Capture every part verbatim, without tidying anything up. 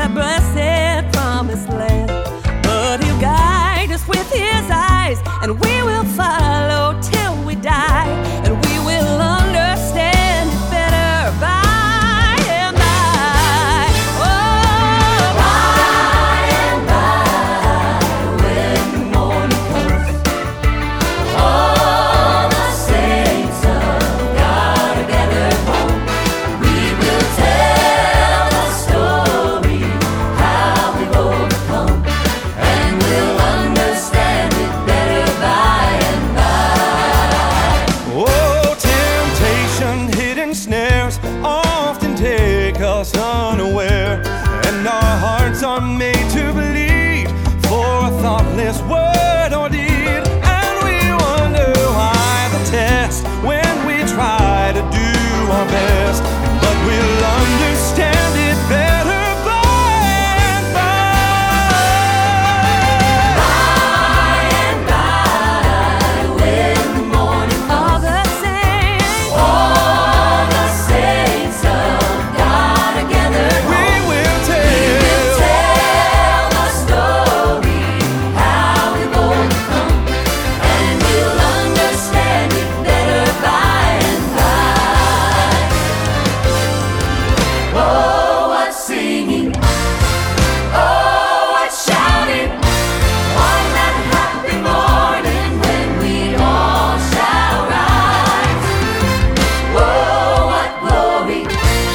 that blessed promised land. But He'll guide us with His eyes, and we will follow till we die, and we will understand it better by and by. Oh, by and by, when the morning comes, all the saints of God are gathered home. We will tell the story, how we've overcome, and we'll understand it better by and by. Oh, temptation, hidden snares often take us unaware, and our hearts are made to bleed for a thoughtless word or deed. And we wonder why the test when we try to do our best, but we'll understand it better by and by. By and by, when the morning all the saints, all the saints of God are gathered We home. will We'll tell. tell the story, how we've overcome, and we'll understand it better by and by. Oh, what singing! Oh, what shouting! On that happy morning when we all shall rise. Oh, what glory!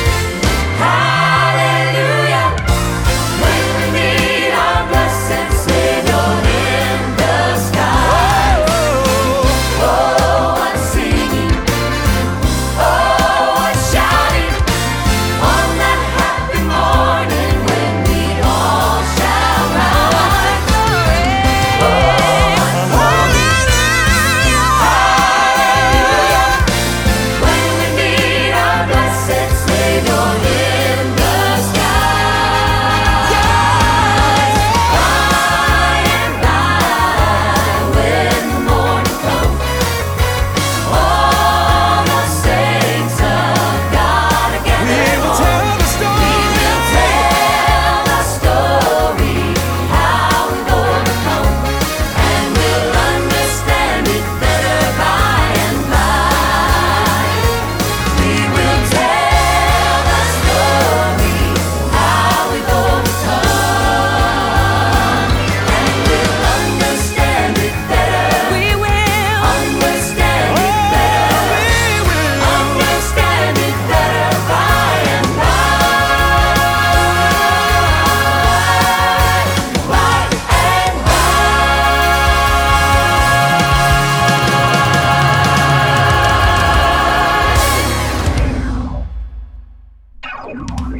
Hallelujah! When we meet our blessed Savior in the sky. Oh, what singing! Oh, what shouting! On that happy morning when we all shall rise. Oh, what hallelujah! When we meet our blessed Savior in the skies. By and by, when the morning comes, all the saints of God are We gathered will home. tell the story. We will tell the story, how we've overcome, and we'll understand it better by and by. We will tell the story, how we've overcome, and we'll understand it better. We will understand it better. We will. Understand it better by and by. By and by.